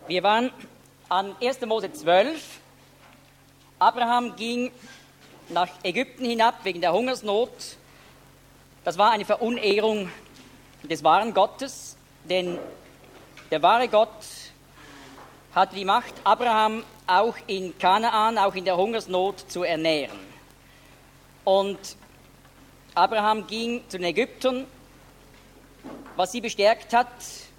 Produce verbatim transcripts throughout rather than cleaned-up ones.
Wir waren an erster Mose zwölf. Abraham ging nach Ägypten hinab wegen der Hungersnot. Das war eine Verunehrung des wahren Gottes, denn der wahre Gott hatte die Macht, Abraham auch in Kanaan, auch in der Hungersnot zu ernähren. Und Abraham ging zu den Ägyptern, was sie bestärkt hat,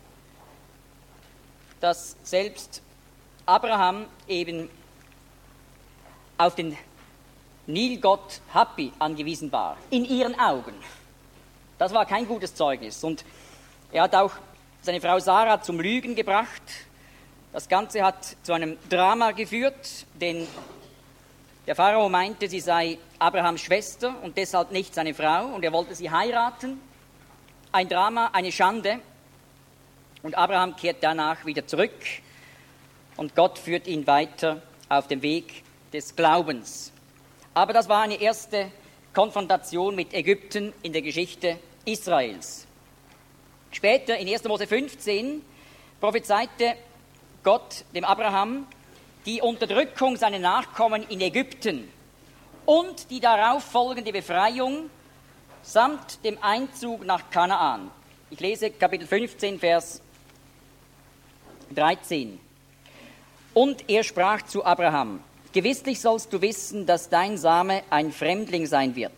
dass selbst Abraham eben auf den Nilgott Hapi angewiesen war, in ihren Augen. Das war kein gutes Zeugnis. Und er hat auch seine Frau Sarah zum Lügen gebracht. Das Ganze hat zu einem Drama geführt, denn der Pharao meinte, sie sei Abrahams Schwester und deshalb nicht seine Frau, und er wollte sie heiraten. Ein Drama, eine Schande. Und Abraham kehrt danach wieder zurück und Gott führt ihn weiter auf dem Weg des Glaubens. Aber das war eine erste Konfrontation mit Ägypten in der Geschichte Israels. Später, in erster Mose fünfzehn, prophezeite Gott dem Abraham die Unterdrückung seiner Nachkommen in Ägypten und die darauf folgende Befreiung samt dem Einzug nach Kanaan. Ich lese Kapitel fünfzehn, Vers dreizehn. Und er sprach zu Abraham: Gewisslich sollst du wissen, dass dein Same ein Fremdling sein wird,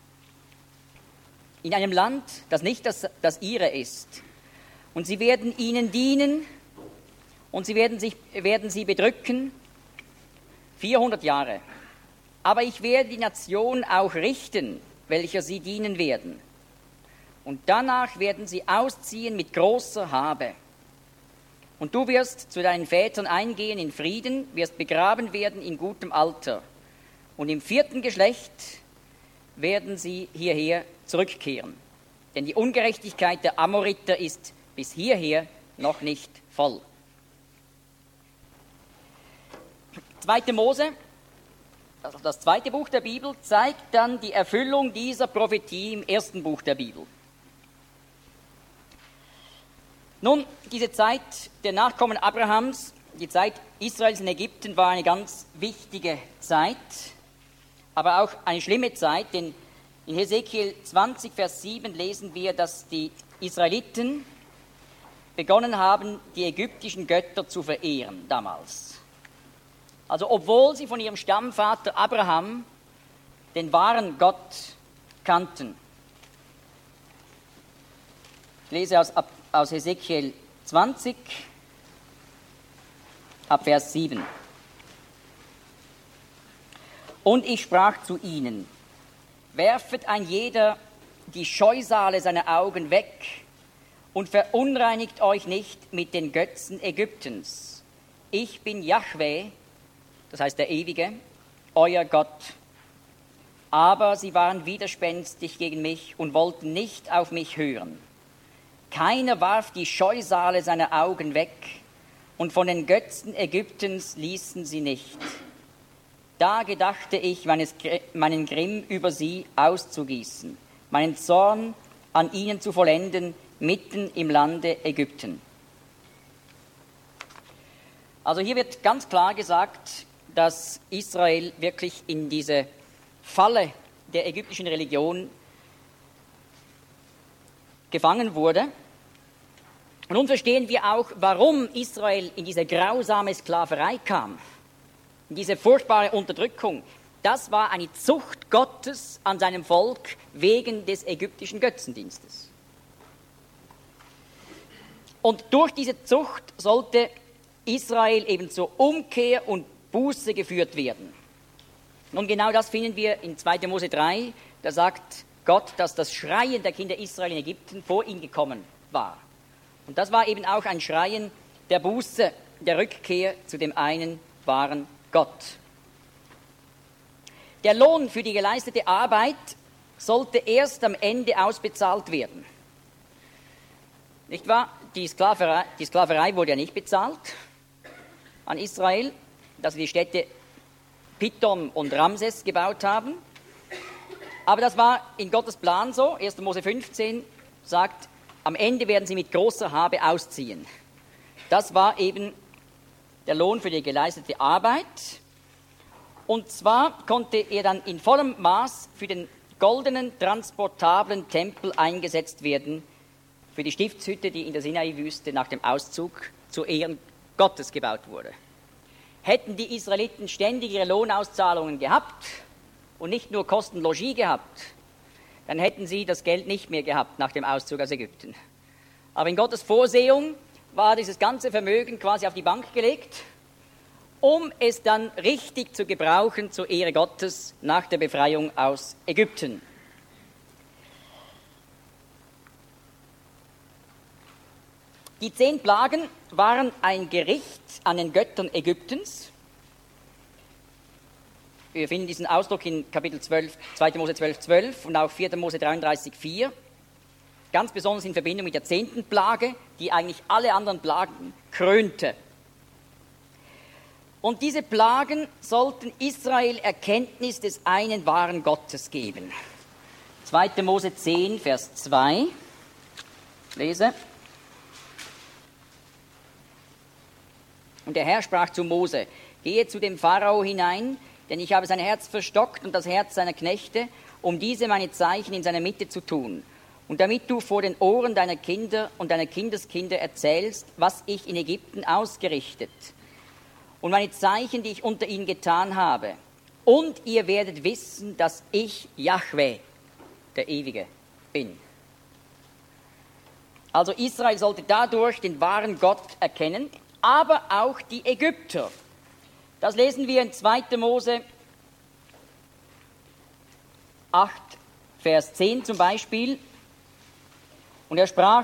in einem Land, das nicht das, das ihre ist. Und sie werden ihnen dienen und sie werden, sich, werden sie bedrücken vierhundert Jahre. Aber ich werde die Nation auch richten, welcher sie dienen werden. Und danach werden sie ausziehen mit großer Habe. Und du wirst zu deinen Vätern eingehen in Frieden, wirst begraben werden in gutem Alter. Und im vierten Geschlecht werden sie hierher zurückkehren. Denn die Ungerechtigkeit der Amoriter ist bis hierher noch nicht voll. Zweite Mose, also das zweite Buch der Bibel, zeigt dann die Erfüllung dieser Prophetie im ersten Buch der Bibel. Nun, diese Zeit der Nachkommen Abrahams, die Zeit Israels in Ägypten, war eine ganz wichtige Zeit, aber auch eine schlimme Zeit, denn in Hesekiel zwanzig, Vers sieben lesen wir, dass die Israeliten begonnen haben, die ägyptischen Götter zu verehren damals. Also obwohl sie von ihrem Stammvater Abraham den wahren Gott kannten. Ich lese aus, aus Hesekiel zwanzig, ab Vers sieben. Und ich sprach zu ihnen: Werfet ein jeder die Scheusale seiner Augen weg und verunreinigt euch nicht mit den Götzen Ägyptens. Ich bin Jahwe, das heißt der Ewige, euer Gott. Aber sie waren widerspenstig gegen mich und wollten nicht auf mich hören. Keiner warf die Scheusale seiner Augen weg, und von den Götzen Ägyptens ließen sie nicht. Da gedachte ich, meinen Grimm über sie auszugießen, meinen Zorn an ihnen zu vollenden, mitten im Lande Ägypten. Also hier wird ganz klar gesagt, dass Israel wirklich in diese Falle der ägyptischen Religion gefangen wurde. Und nun verstehen wir auch, warum Israel in diese grausame Sklaverei kam, in diese furchtbare Unterdrückung. Das war eine Zucht Gottes an seinem Volk wegen des ägyptischen Götzendienstes. Und durch diese Zucht sollte Israel eben zur Umkehr und Buße geführt werden. Nun genau das finden wir in zweiter Mose drei, da sagt Gott, dass das Schreien der Kinder Israel in Ägypten vor ihn gekommen war. Und das war eben auch ein Schreien der Buße, der Rückkehr zu dem einen wahren Gott. Der Lohn für die geleistete Arbeit sollte erst am Ende ausbezahlt werden. Nicht wahr? Die Sklaverei, die Sklaverei wurde ja nicht bezahlt an Israel, dass sie die Städte Pithom und Ramses gebaut haben. Aber das war in Gottes Plan so. erster Mose fünfzehn sagt, am Ende werden sie mit großer Habe ausziehen. Das war eben der Lohn für die geleistete Arbeit. Und zwar konnte er dann in vollem Maß für den goldenen, transportablen Tempel eingesetzt werden, für die Stiftshütte, die in der Sinai-Wüste nach dem Auszug zu Ehren Gottes gebaut wurde. Hätten die Israeliten ständig ihre Lohnauszahlungen gehabt und nicht nur Kosten Logis gehabt, dann hätten sie das Geld nicht mehr gehabt nach dem Auszug aus Ägypten. Aber in Gottes Vorsehung war dieses ganze Vermögen quasi auf die Bank gelegt, um es dann richtig zu gebrauchen zur Ehre Gottes nach der Befreiung aus Ägypten. Die zehn Plagen waren ein Gericht an den Göttern Ägyptens. Wir finden diesen Ausdruck in Kapitel zwölf, zweiter Mose zwölf, zwölf und auch vierter Mose dreiunddreißig, vier. Ganz besonders in Verbindung mit der zehnten Plage, die eigentlich alle anderen Plagen krönte. Und diese Plagen sollten Israel Erkenntnis des einen wahren Gottes geben. zweiter Mose zehn, Vers zwei. Ich lese. Und der Herr sprach zu Mose: Gehe zu dem Pharao hinein, denn ich habe sein Herz verstockt und das Herz seiner Knechte, um diese meine Zeichen in seiner Mitte zu tun. Und damit du vor den Ohren deiner Kinder und deiner Kindeskinder erzählst, was ich in Ägypten ausgerichtet und meine Zeichen, die ich unter ihnen getan habe. Und ihr werdet wissen, dass ich Jahwe, der Ewige, bin. Also Israel sollte dadurch den wahren Gott erkennen, aber auch die Ägypter. Das lesen wir in zweiter Mose acht, Vers zehn zum Beispiel. Und er sprach,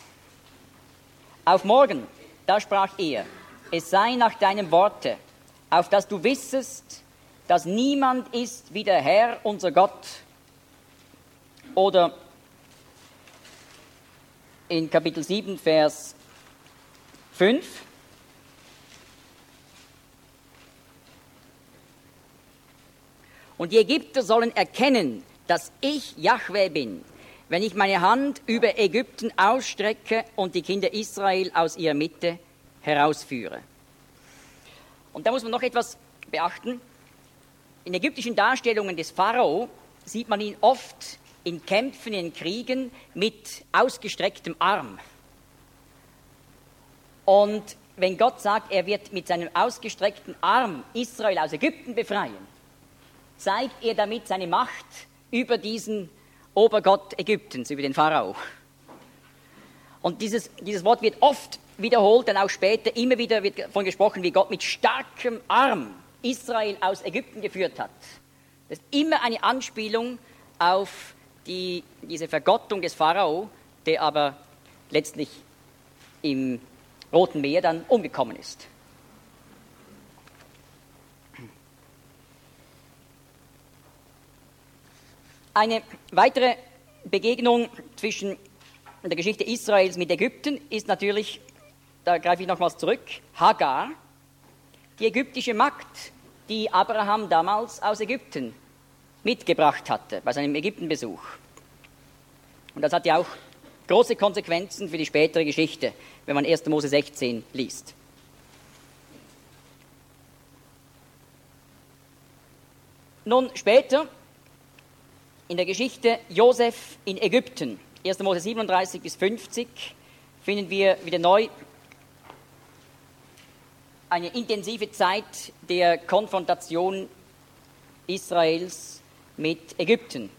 auf morgen, da sprach er, es sei nach deinem Worte, auf dass du wissest, dass niemand ist wie der Herr, unser Gott. Oder in Kapitel sieben, Vers fünf. Und die Ägypter sollen erkennen, dass ich Jahwe bin, wenn ich meine Hand über Ägypten ausstrecke und die Kinder Israel aus ihrer Mitte herausführe. Und da muss man noch etwas beachten. In ägyptischen Darstellungen des Pharao sieht man ihn oft in Kämpfen, in Kriegen mit ausgestrecktem Arm. Und wenn Gott sagt, er wird mit seinem ausgestreckten Arm Israel aus Ägypten befreien, zeigt er damit seine Macht über diesen Obergott Ägyptens, über den Pharao. Und dieses, dieses Wort wird oft wiederholt, dann auch später immer wieder wird davon gesprochen, wie Gott mit starkem Arm Israel aus Ägypten geführt hat. Das ist immer eine Anspielung auf die, diese Vergottung des Pharao, der aber letztlich im Roten Meer dann umgekommen ist. Eine weitere Begegnung zwischen der Geschichte Israels mit Ägypten ist natürlich, da greife ich nochmals zurück, Hagar, die ägyptische Magd, die Abraham damals aus Ägypten mitgebracht hatte bei seinem Ägyptenbesuch. Und das hat ja auch große Konsequenzen für die spätere Geschichte, wenn man erster Mose sechzehn liest. Nun später in der Geschichte Josef in Ägypten, erster Mose siebenunddreißig bis fünfzig, finden wir wieder neu eine intensive Zeit der Konfrontation Israels mit Ägypten.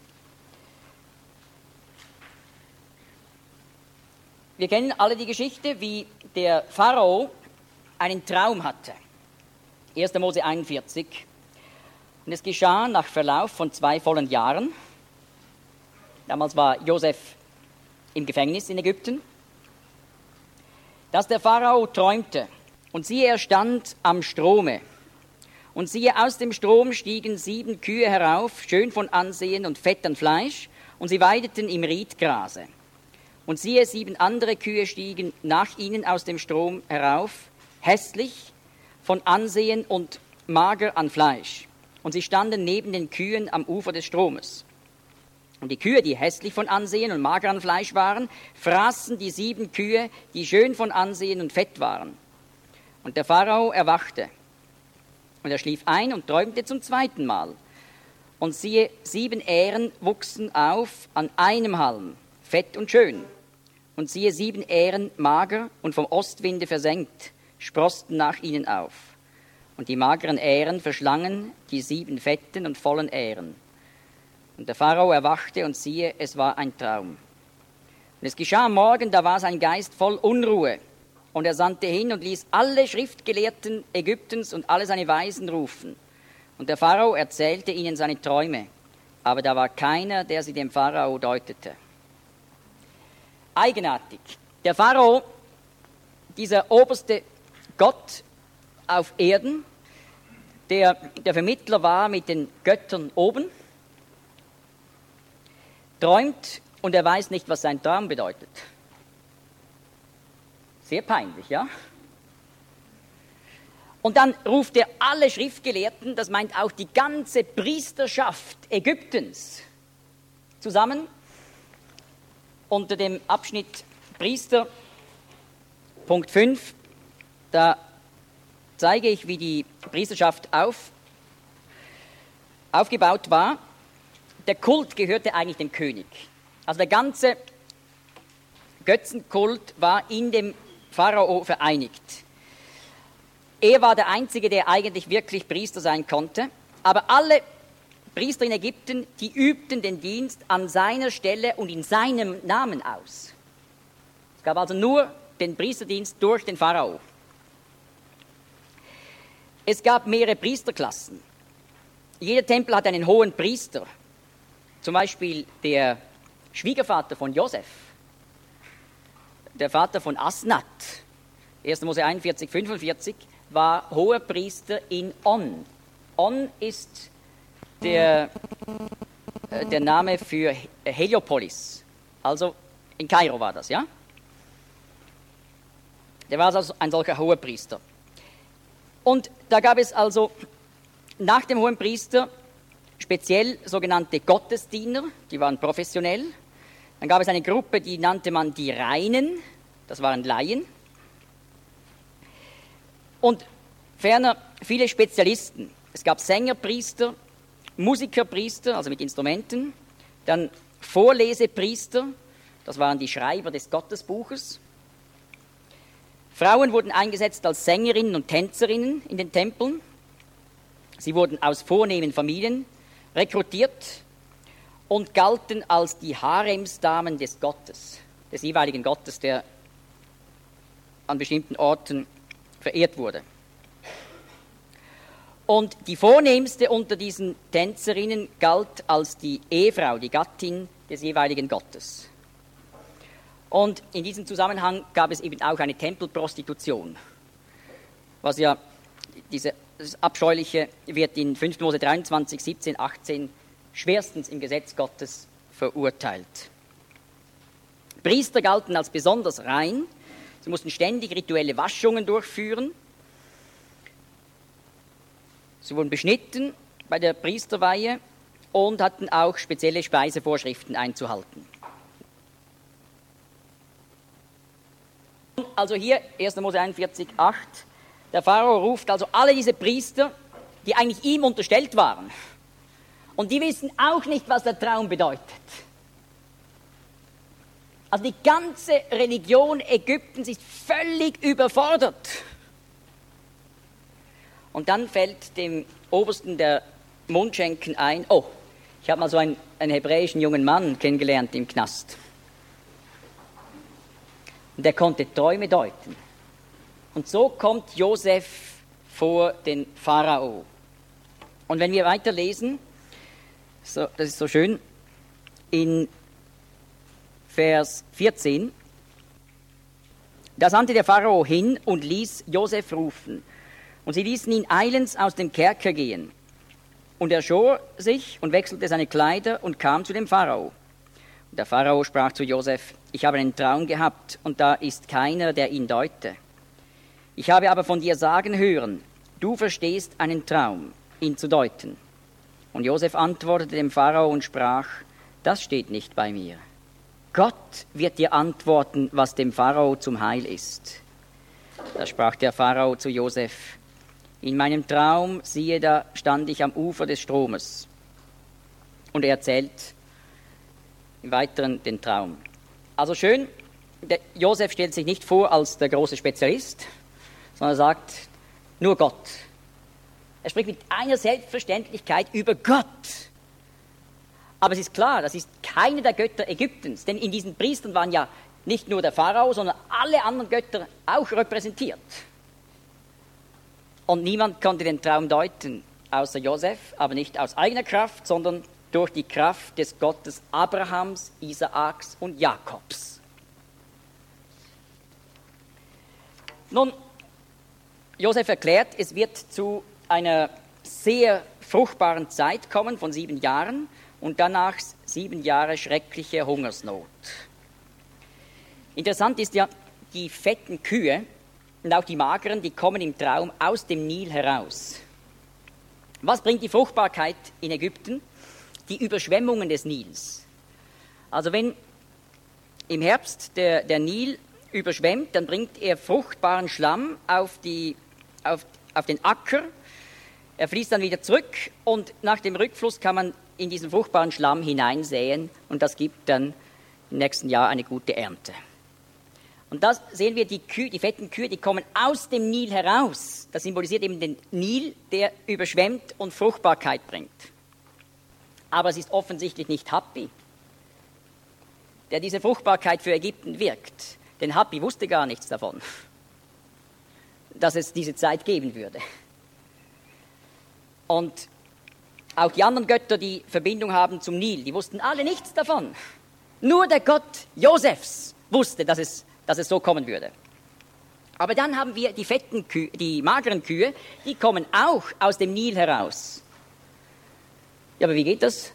Wir kennen alle die Geschichte, wie der Pharao einen Traum hatte. erster Mose einundvierzig. Und es geschah nach Verlauf von zwei vollen Jahren. Damals war Josef im Gefängnis in Ägypten, dass der Pharao träumte. Und siehe, er stand am Strome. Und siehe, aus dem Strom stiegen sieben Kühe herauf, schön von Ansehen und fett an Fleisch, und sie weideten im Riedgrase. Und siehe, sieben andere Kühe stiegen nach ihnen aus dem Strom herauf, hässlich von Ansehen und mager an Fleisch. Und sie standen neben den Kühen am Ufer des Stromes. Und die Kühe, die hässlich von Ansehen und mager an Fleisch waren, fraßen die sieben Kühe, die schön von Ansehen und fett waren. Und der Pharao erwachte. Und er schlief ein und träumte zum zweiten Mal. Und siehe, sieben Ähren wuchsen auf an einem Halm, fett und schön. Und siehe, sieben Ähren mager und vom Ostwinde versenkt, sproßten nach ihnen auf. Und die mageren Ähren verschlangen die sieben fetten und vollen Ähren. Und der Pharao erwachte und siehe, es war ein Traum. Und es geschah am Morgen, da war sein Geist voll Unruhe. Und er sandte hin und ließ alle Schriftgelehrten Ägyptens und alle seine Weisen rufen. Und der Pharao erzählte ihnen seine Träume, aber da war keiner, der sie dem Pharao deutete. Eigenartig. Der Pharao, dieser oberste Gott auf Erden, der der Vermittler war mit den Göttern oben, träumt und er weiß nicht, was sein Traum bedeutet. Sehr peinlich, ja? Und dann ruft er alle Schriftgelehrten, das meint auch die ganze Priesterschaft Ägyptens, zusammen unter dem Abschnitt Priester, Punkt fünf. Da zeige ich, wie die Priesterschaft auf, aufgebaut war. Der Kult gehörte eigentlich dem König. Also der ganze Götzenkult war in dem Pharao vereinigt. Er war der Einzige, der eigentlich wirklich Priester sein konnte. Aber alle Priester in Ägypten, die übten den Dienst an seiner Stelle und in seinem Namen aus. Es gab also nur den Priesterdienst durch den Pharao. Es gab mehrere Priesterklassen. Jeder Tempel hat einen hohen Priester. Zum Beispiel der Schwiegervater von Josef, der Vater von Asnat, erster Mose einundvierzig, fünfundvierzig, war hoher Priester in On. On ist der, äh, der Name für Heliopolis, also in Kairo war das, ja? Der war also ein solcher hoher Priester. Und da gab es also nach dem hohen Priester speziell sogenannte Gottesdiener, die waren professionell. Dann gab es eine Gruppe, die nannte man die Reinen, das waren Laien. Und ferner viele Spezialisten. Es gab Sängerpriester, Musikerpriester, also mit Instrumenten, dann Vorlesepriester, das waren die Schreiber des Gottesbuches. Frauen wurden eingesetzt als Sängerinnen und Tänzerinnen in den Tempeln. Sie wurden aus vornehmen Familien rekrutiert und galten als die Haremsdamen des Gottes, des jeweiligen Gottes, der an bestimmten Orten verehrt wurde. Und die vornehmste unter diesen Tänzerinnen galt als die Ehefrau, die Gattin des jeweiligen Gottes. Und in diesem Zusammenhang gab es eben auch eine Tempelprostitution, was ja, diese, das Abscheuliche wird in fünfter Mose dreiundzwanzig, siebzehn, achtzehn schwerstens im Gesetz Gottes verurteilt. Priester galten als besonders rein, sie mussten ständig rituelle Waschungen durchführen, sie wurden beschnitten bei der Priesterweihe und hatten auch spezielle Speisevorschriften einzuhalten. Also hier, erster Mose einundvierzig, acht, der Pharao ruft also alle diese Priester, die eigentlich ihm unterstellt waren. Und die wissen auch nicht, was der Traum bedeutet. Also die ganze Religion Ägyptens ist völlig überfordert. Und dann fällt dem Obersten der Mundschenken ein, oh, ich habe mal so einen, einen hebräischen jungen Mann kennengelernt im Knast. Und der konnte Träume deuten. Und so kommt Josef vor den Pharao. Und wenn wir weiterlesen, so, das ist so schön, in Vers vierzehn, da sandte der Pharao hin und ließ Josef rufen. Und sie ließen ihn eilends aus dem Kerker gehen. Und er schor sich und wechselte seine Kleider und kam zu dem Pharao. Und der Pharao sprach zu Josef, ich habe einen Traum gehabt und da ist keiner, der ihn deute. Ich habe aber von dir sagen hören, du verstehst einen Traum, ihn zu deuten. Und Josef antwortete dem Pharao und sprach, das steht nicht bei mir. Gott wird dir antworten, was dem Pharao zum Heil ist. Da sprach der Pharao zu Josef: In meinem Traum, siehe, da stand ich am Ufer des Stromes. Und er erzählt im Weiteren den Traum. Also schön, der Josef stellt sich nicht vor als der große Spezialist, sondern sagt, nur Gott. Er spricht mit einer Selbstverständlichkeit über Gott. Aber es ist klar, das ist keine der Götter Ägyptens, denn in diesen Priestern waren ja nicht nur der Pharao, sondern alle anderen Götter auch repräsentiert. Und niemand konnte den Traum deuten, außer Josef, aber nicht aus eigener Kraft, sondern durch die Kraft des Gottes Abrahams, Isaaks und Jakobs. Nun, Josef erklärt, es wird zu einer sehr fruchtbaren Zeit kommen von sieben Jahren und danach sieben Jahre schreckliche Hungersnot. Interessant ist ja, die fetten Kühe und auch die mageren, die kommen im Traum aus dem Nil heraus. Was bringt die Fruchtbarkeit in Ägypten? Die Überschwemmungen des Nils. Also wenn im Herbst der, der Nil überschwemmt, dann bringt er fruchtbaren Schlamm auf, die, auf, auf den Acker. Er fließt dann wieder zurück und nach dem Rückfluss kann man in diesen fruchtbaren Schlamm hineinsäen und das gibt dann im nächsten Jahr eine gute Ernte. Und das sehen wir, die Kühe, die fetten Kühe, die kommen aus dem Nil heraus. Das symbolisiert eben den Nil, der überschwemmt und Fruchtbarkeit bringt. Aber es ist offensichtlich nicht Hapi, der diese Fruchtbarkeit für Ägypten wirkt. Denn Hapi wusste gar nichts davon, dass es diese Zeit geben würde. Und auch die anderen Götter, die Verbindung haben zum Nil, die wussten alle nichts davon. Nur der Gott Josefs wusste, dass es, dass es so kommen würde. Aber dann haben wir die fetten Kühe, die mageren Kühe, die kommen auch aus dem Nil heraus. Ja, aber wie geht das?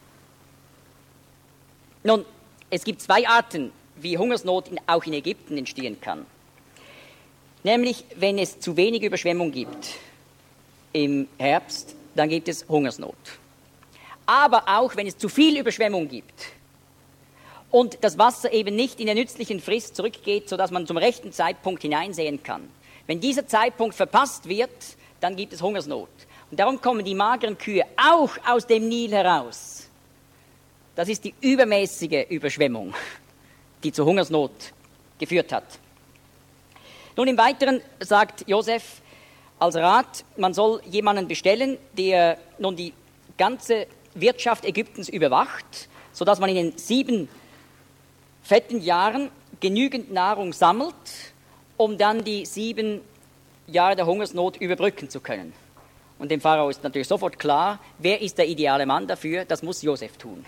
Nun, es gibt zwei Arten, wie Hungersnot in, auch in Ägypten entstehen kann. Nämlich, wenn es zu wenig Überschwemmung gibt im Herbst, dann gibt es Hungersnot. Aber auch, wenn es zu viel Überschwemmung gibt und das Wasser eben nicht in der nützlichen Frist zurückgeht, sodass man zum rechten Zeitpunkt hineinsehen kann. Wenn dieser Zeitpunkt verpasst wird, dann gibt es Hungersnot. Und darum kommen die mageren Kühe auch aus dem Nil heraus. Das ist die übermäßige Überschwemmung, die zur Hungersnot geführt hat. Nun im Weiteren sagt Josef als Rat, man soll jemanden bestellen, der nun die ganze Wirtschaft Ägyptens überwacht, sodass man in den sieben fetten Jahren genügend Nahrung sammelt, um dann die sieben Jahre der Hungersnot überbrücken zu können. Und dem Pharao ist natürlich sofort klar, wer ist der ideale Mann dafür, das muss Josef tun.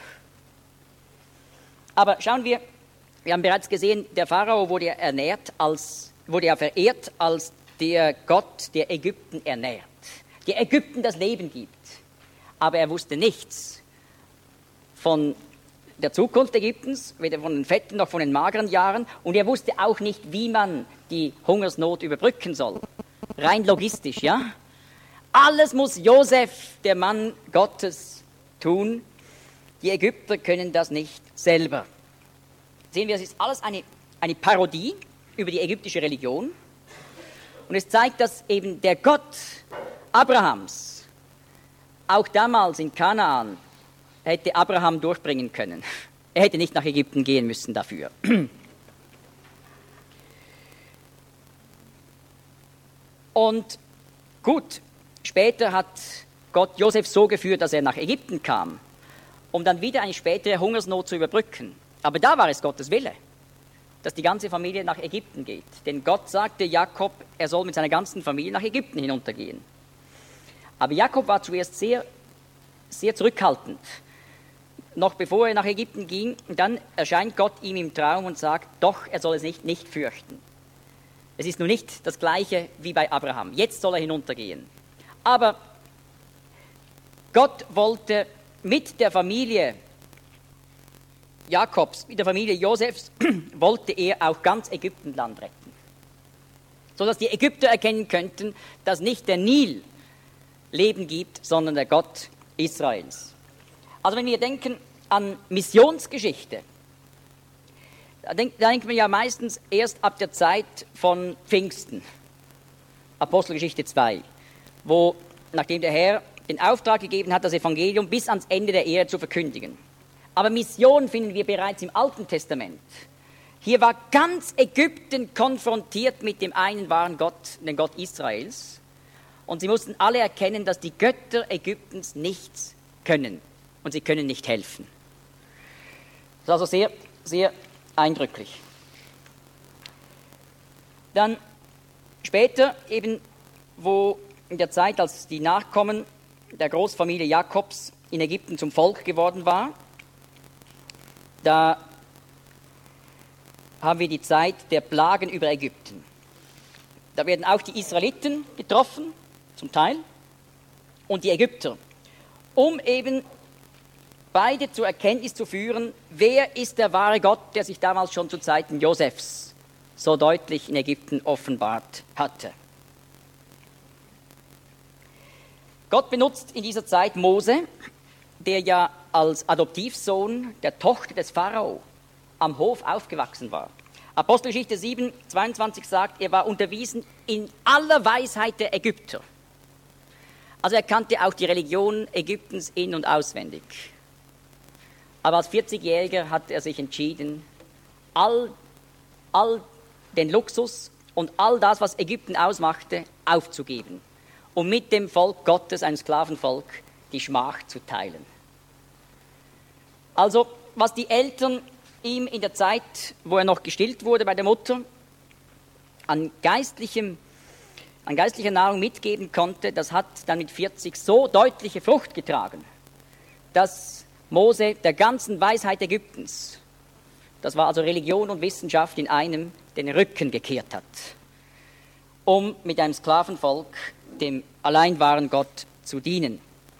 Aber schauen wir, wir haben bereits gesehen, der Pharao wurde ernährt als, wurde ja verehrt als der Gott, der Ägypten ernährt, der Ägypten das Leben gibt. Aber er wusste nichts von der Zukunft Ägyptens, weder von den fetten noch von den mageren Jahren. Und er wusste auch nicht, wie man die Hungersnot überbrücken soll. Rein logistisch, ja? Alles muss Josef, der Mann Gottes, tun. Die Ägypter können das nicht selber. Sehen wir, es ist alles eine, eine Parodie über die ägyptische Religion. Und es zeigt, dass eben der Gott Abrahams auch damals in Kanaan hätte Abraham durchbringen können. Er hätte nicht nach Ägypten gehen müssen dafür. Und gut, später hat Gott Josef so geführt, dass er nach Ägypten kam, um dann wieder eine spätere Hungersnot zu überbrücken. Aber da war es Gottes Wille, dass die ganze Familie nach Ägypten geht. Denn Gott sagte Jakob, er soll mit seiner ganzen Familie nach Ägypten hinuntergehen. Aber Jakob war zuerst sehr, sehr zurückhaltend. Noch bevor er nach Ägypten ging, dann erscheint Gott ihm im Traum und sagt, doch, er soll es nicht, nicht fürchten. Es ist nun nicht das Gleiche wie bei Abraham. Jetzt soll er hinuntergehen. Aber Gott wollte mit der Familie Jakobs, mit der Familie Josefs, wollte er auch ganz Ägyptenland retten. Sodass die Ägypter erkennen könnten, dass nicht der Nil Leben gibt, sondern der Gott Israels. Also wenn wir denken an Missionsgeschichte, Da denkt, da denkt man ja meistens erst ab der Zeit von Pfingsten, Apostelgeschichte zwei, wo, nachdem der Herr den Auftrag gegeben hat, das Evangelium bis ans Ende der Erde zu verkündigen. Aber Mission finden wir bereits im Alten Testament. Hier war ganz Ägypten konfrontiert mit dem einen wahren Gott, den Gott Israels. Und sie mussten alle erkennen, dass die Götter Ägyptens nichts können. Und sie können nicht helfen. Das ist also sehr, sehr eindrücklich. Dann später eben, wo in der Zeit, als die Nachkommen der Großfamilie Jakobs in Ägypten zum Volk geworden war, da haben wir die Zeit der Plagen über Ägypten. Da werden auch die Israeliten getroffen, zum Teil, und die Ägypter, um eben beide zur Erkenntnis zu führen, wer ist der wahre Gott, der sich damals schon zu Zeiten Josefs so deutlich in Ägypten offenbart hatte. Gott benutzt in dieser Zeit Mose, der ja als Adoptivsohn der Tochter des Pharao am Hof aufgewachsen war. Apostelgeschichte sieben, zweiundzwanzig sagt, er war unterwiesen in aller Weisheit der Ägypter. Also er kannte auch die Religion Ägyptens in- und auswendig. Aber als vierzigjähriger hat er sich entschieden, all, all den Luxus und all das, was Ägypten ausmachte, aufzugeben, um mit dem Volk Gottes, einem Sklavenvolk, die Schmach zu teilen. Also, was die Eltern ihm in der Zeit, wo er noch gestillt wurde bei der Mutter, an, geistlichem, an geistlicher Nahrung mitgeben konnte, das hat dann mit vierzig so deutliche Frucht getragen, dass Mose der ganzen Weisheit Ägyptens, das war also Religion und Wissenschaft in einem, den Rücken gekehrt hat, um mit einem Sklavenvolk dem allein wahren Gott zu dienen.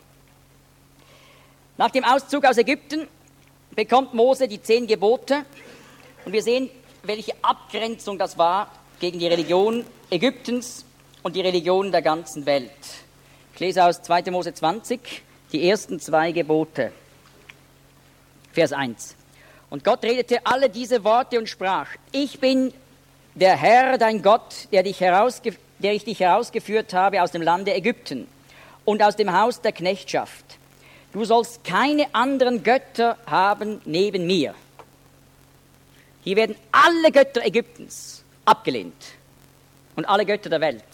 Nach dem Auszug aus Ägypten bekommt Mose die zehn Gebote und wir sehen, welche Abgrenzung das war gegen die Religion Ägyptens und die Religion der ganzen Welt. Ich lese aus zweiter Mose zwanzig die ersten zwei Gebote. Vers eins. Und Gott redete alle diese Worte und sprach, ich bin der Herr, dein Gott, der, dich herausge- der ich dich herausgeführt habe aus dem Lande Ägypten und aus dem Haus der Knechtschaft. Du sollst keine anderen Götter haben neben mir. Hier werden alle Götter Ägyptens abgelehnt und alle Götter der Welt.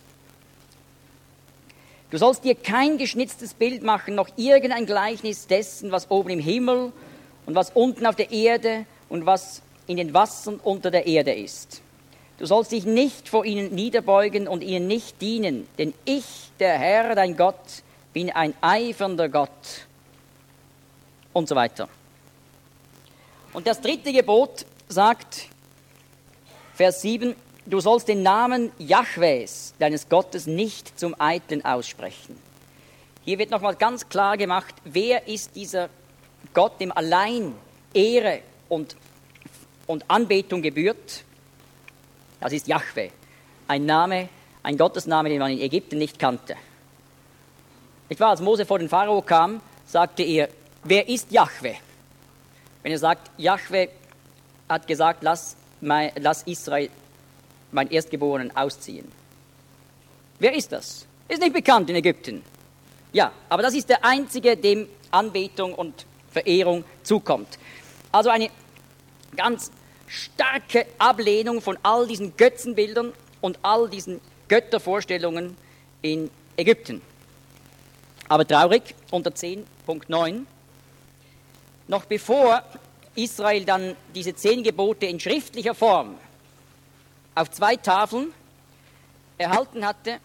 Du sollst dir kein geschnitztes Bild machen, noch irgendein Gleichnis dessen, was oben im Himmel und was unten auf der Erde und was in den Wassern unter der Erde ist. Du sollst dich nicht vor ihnen niederbeugen und ihnen nicht dienen, denn ich, der Herr, dein Gott, bin ein eifernder Gott und so weiter. Und das dritte Gebot sagt, Vers sieben, du sollst den Namen Jahwes, deines Gottes, nicht zum Eitlen aussprechen. Hier wird nochmal ganz klar gemacht, wer ist dieser Gott, dem allein Ehre und, und Anbetung gebührt. Das ist Jahwe, ein Name, ein Gottesname, den man in Ägypten nicht kannte. Nicht wahr? Als Mose vor den Pharao kam, sagte er, wer ist Jahwe? Wenn er sagt, Jahwe hat gesagt, lass, mein, lass Israel, mein Erstgeborenen, ausziehen. Wer ist das? Ist nicht bekannt in Ägypten. Ja, aber das ist der einzige, dem Anbetung und Verehrung zukommt. Also eine ganz starke Ablehnung von all diesen Götzenbildern und all diesen Göttervorstellungen in Ägypten. Aber traurig, unter zehn Punkt neun, noch bevor Israel dann diese zehn Gebote in schriftlicher Form auf zwei Tafeln erhalten hatte,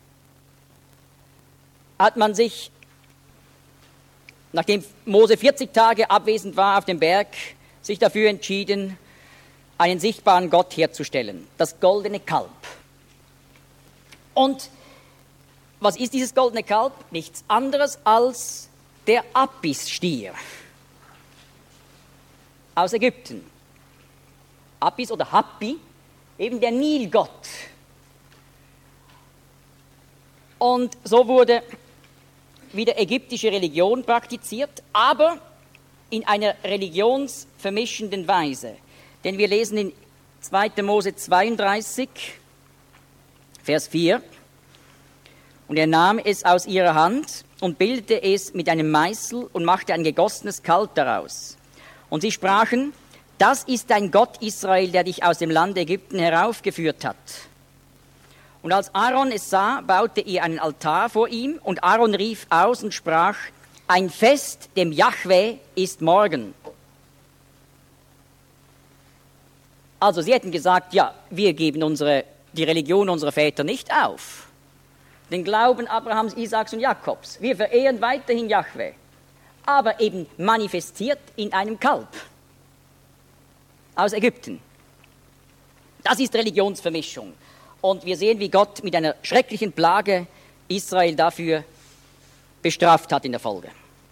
hat man sich, nachdem Mose vierzig Tage abwesend war auf dem Berg, sich dafür entschieden, einen sichtbaren Gott herzustellen, das goldene Kalb. Und was ist dieses goldene Kalb? Nichts anderes als der Apis-Stier aus Ägypten. Apis oder Hapi, eben der Nilgott. Und so wurde wieder ägyptische Religion praktiziert, aber in einer religionsvermischenden Weise. Denn wir lesen in zweiter Mose zweiunddreißig, Vers vier. Und er nahm es aus ihrer Hand und bildete es mit einem Meißel und machte ein gegossenes Kalb daraus. Und sie sprachen, das ist dein Gott Israel, der dich aus dem Land Ägypten heraufgeführt hat. Und als Aaron es sah, baute er einen Altar vor ihm, und Aaron rief aus und sprach, ein Fest dem Jahwe ist morgen. Also sie hätten gesagt, ja, wir geben unsere, die Religion unserer Väter nicht auf. Den Glauben Abrahams, Isaaks und Jakobs. Wir verehren weiterhin Jahwe, aber eben manifestiert in einem Kalb aus Ägypten. Das ist Religionsvermischung. Und wir sehen, wie Gott mit einer schrecklichen Plage Israel dafür bestraft hat in der Folge.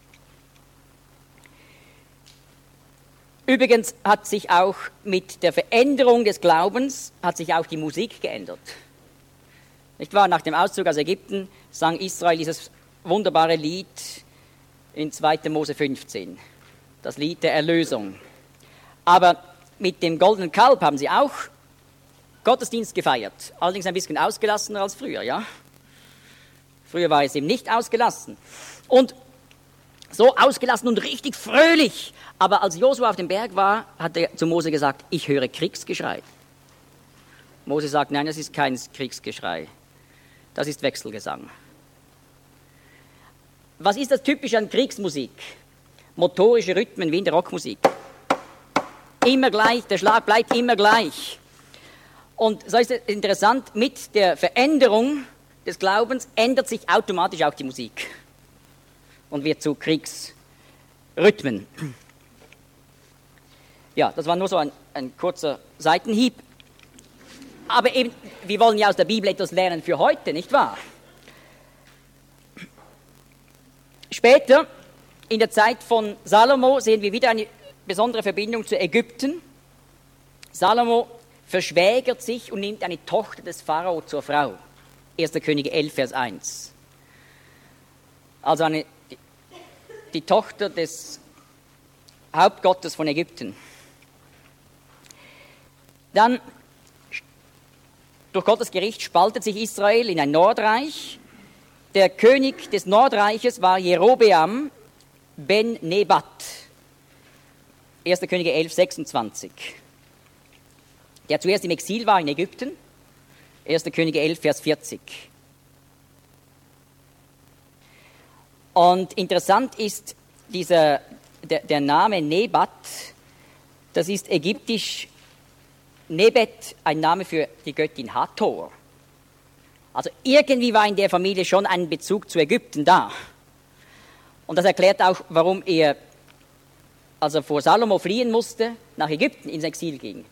Übrigens hat sich auch mit der Veränderung des Glaubens, hat sich auch die Musik geändert. Nicht wahr? Nach dem Auszug aus Ägypten sang Israel dieses wunderbare Lied in zweiter Mose fünfzehn, das Lied der Erlösung. Aber mit dem goldenen Kalb haben sie auch Gottesdienst gefeiert, allerdings ein bisschen ausgelassener als früher, ja? Früher war es eben nicht ausgelassen. Und so ausgelassen und richtig fröhlich. Aber als Josua auf dem Berg war, hat er zu Mose gesagt, ich höre Kriegsgeschrei. Mose sagt, nein, das ist kein Kriegsgeschrei. Das ist Wechselgesang. Was ist das Typische an Kriegsmusik? Motorische Rhythmen wie in der Rockmusik. Immer gleich, der Schlag bleibt immer gleich. Und so ist es interessant, mit der Veränderung des Glaubens ändert sich automatisch auch die Musik und wird zu Kriegsrhythmen. Ja, das war nur so ein, ein kurzer Seitenhieb. Aber eben, wir wollen ja aus der Bibel etwas lernen für heute, nicht wahr? Später, in der Zeit von Salomo, sehen wir wieder eine besondere Verbindung zu Ägypten. Salomo verschwägert sich und nimmt eine Tochter des Pharao zur Frau. erster Könige elf, Vers eins. Also eine, die, die Tochter des Hauptgottes von Ägypten. Dann, durch Gottes Gericht spaltet sich Israel in ein Nordreich. Der König des Nordreiches war Jerobeam ben Nebat. erster Könige elf, sechsundzwanzig. Der zuerst im Exil war in Ägypten. erster Könige elf, Vers vierzig. Und interessant ist dieser, der, der Name Nebat, das ist ägyptisch Nebet, ein Name für die Göttin Hathor. Also irgendwie war in der Familie schon ein Bezug zu Ägypten da. Und das erklärt auch, warum er, als er vor Salomo fliehen musste, nach Ägypten ins Exil ging.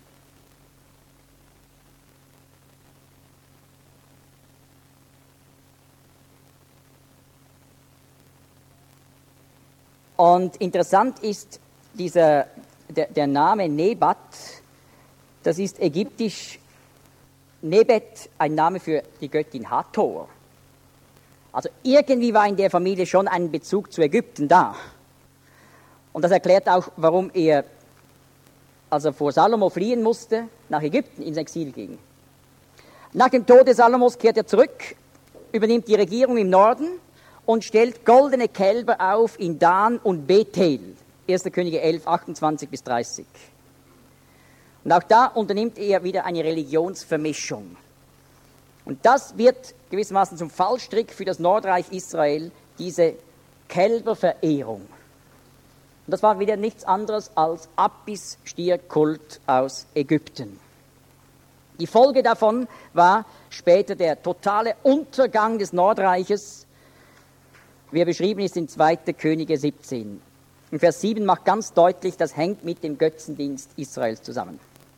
Und interessant ist dieser, der, der Name Nebat, das ist ägyptisch Nebet, ein Name für die Göttin Hathor. Also irgendwie war in der Familie schon ein Bezug zu Ägypten da. Und das erklärt auch, warum er, als er vor Salomo fliehen musste, nach Ägypten ins Exil ging. Nach dem Tode Salomos kehrt er zurück, übernimmt die Regierung im Norden und stellt goldene Kälber auf in Dan und Bethel. erster Könige elf, achtundzwanzig bis dreißig. Und auch da unternimmt er wieder eine Religionsvermischung. Und das wird gewissermaßen zum Fallstrick für das Nordreich Israel, diese Kälberverehrung. Und das war wieder nichts anderes als Apis-Stierkult aus Ägypten. Die Folge davon war später der totale Untergang des Nordreiches, wie er beschrieben ist in zweiter Könige siebzehn. Und Vers sieben macht ganz deutlich, das hängt mit dem Götzendienst Israels zusammen.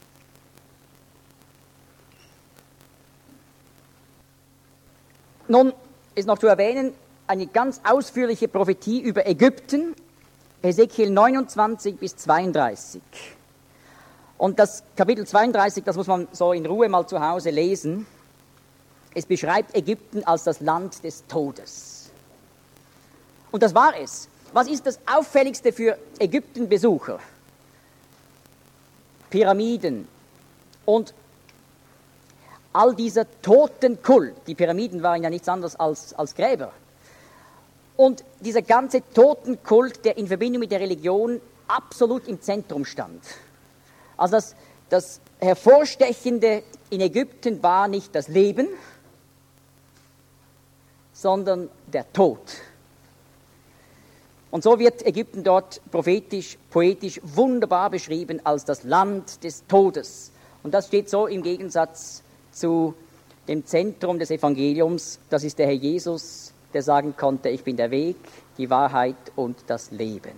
Nun ist noch zu erwähnen, eine ganz ausführliche Prophetie über Ägypten, Hesekiel neunundzwanzig bis zweiunddreißig. Und das Kapitel zweiunddreißig, das muss man so in Ruhe mal zu Hause lesen. Es beschreibt Ägypten als das Land des Todes. Und das war es. Was ist das Auffälligste für Ägypten-Besucher? Pyramiden und all dieser Totenkult, die Pyramiden waren ja nichts anderes als, als Gräber, und dieser ganze Totenkult, der in Verbindung mit der Religion absolut im Zentrum stand. Also das, das Hervorstechende in Ägypten war nicht das Leben, sondern der Tod. Und so wird Ägypten dort prophetisch, poetisch wunderbar beschrieben als das Land des Todes. Und das steht so im Gegensatz zu dem Zentrum des Evangeliums. Das ist der Herr Jesus, der sagen konnte, ich bin der Weg, die Wahrheit und das Leben.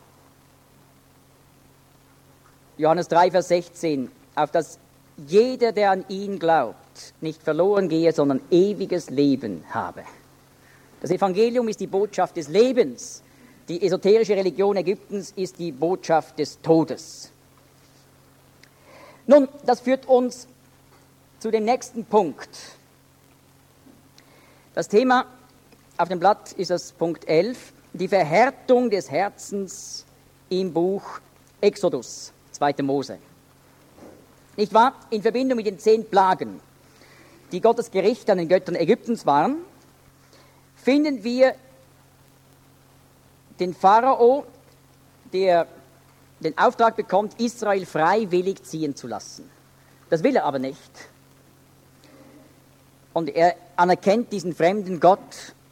Johannes drei, Vers sechzehn, auf dass jeder, der an ihn glaubt, nicht verloren gehe, sondern ewiges Leben habe. Das Evangelium ist die Botschaft des Lebens. Die esoterische Religion Ägyptens ist die Botschaft des Todes. Nun, das führt uns zu dem nächsten Punkt. Das Thema auf dem Blatt ist das Punkt elf, die Verhärtung des Herzens im Buch Exodus, zweite Mose. Nicht wahr? In Verbindung mit den zehn Plagen, die Gottes Gericht an den Göttern Ägyptens waren, finden wir den Pharao, der den Auftrag bekommt, Israel freiwillig ziehen zu lassen. Das will er aber nicht. Und er anerkennt diesen fremden Gott,